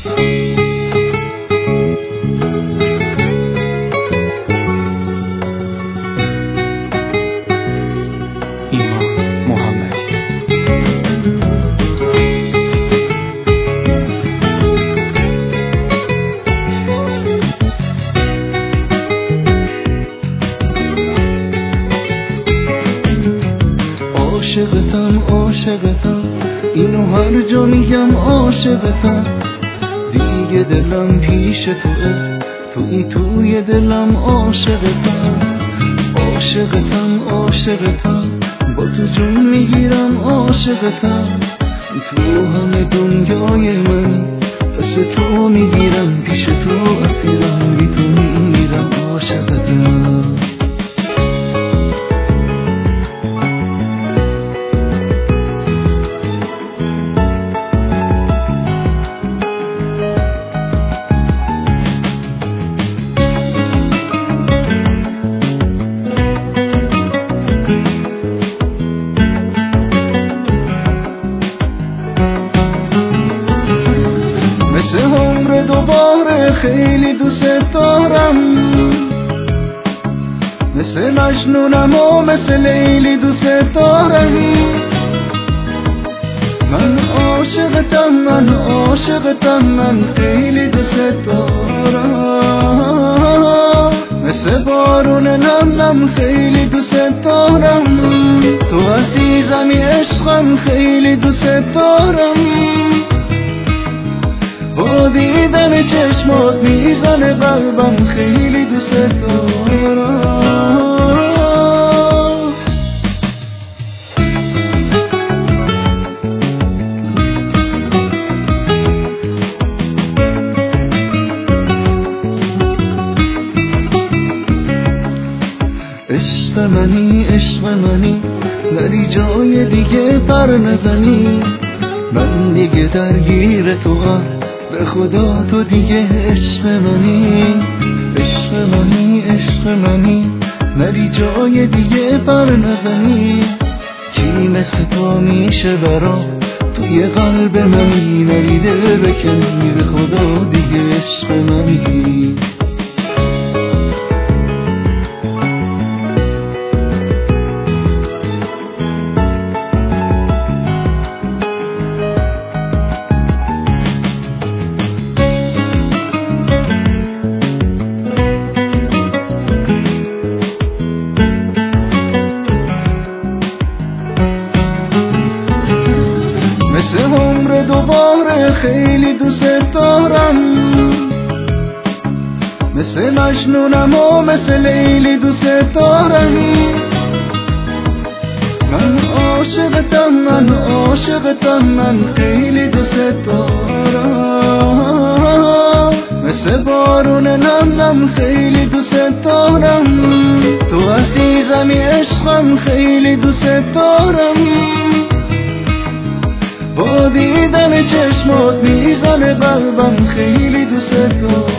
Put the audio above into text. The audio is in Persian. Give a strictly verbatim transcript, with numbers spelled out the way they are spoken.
عاشقتم عاشقتم اینو هر جا میگم عاشقتم دیگه دلم پیش توه توی توی دلم عاشقتم عاشقتم عاشقتم با تو جون میگیرم عاشقتم تو همه دنیای من پس تو میگیرم پیش تو اسیرم بی تو میمیرم عاشقتم مثل عمر دوباره خیلی دوست دارم مثل مجنونم و مثل لیلی دوست دارم من عاشقتم من عاشقتم من خیلی دوست دارم مثل بارون نم نم خیلی دوست دارم تو عزیزمی عشقم خیلی دوست دارم با دیدن چشمات میزنه قلبم خیلی دوست دارم عشق منی عشق منی نری جای دیگه پر نزنی من دیگه درگیر تو هم به خدا تو دیگه عشق منی عشق منی عشق منی نری جای دیگه پر نزنی کی مثل تو میشه برام توی قلب منی نری دل بکنی به خدا دیگه عشق منی مثل عمر دوباره خیلی دوست دارم مثل مجنونم و مثل لیلی دوست دارم من عاشقتم من عاشقتم من خیلی دوست دارم مثل بارون نم نم خیلی دوست دارم تو عزیزمی عشقم خیلی دوست دارم با دیدن چشمات میزنه قلبم خیلی دوست دارم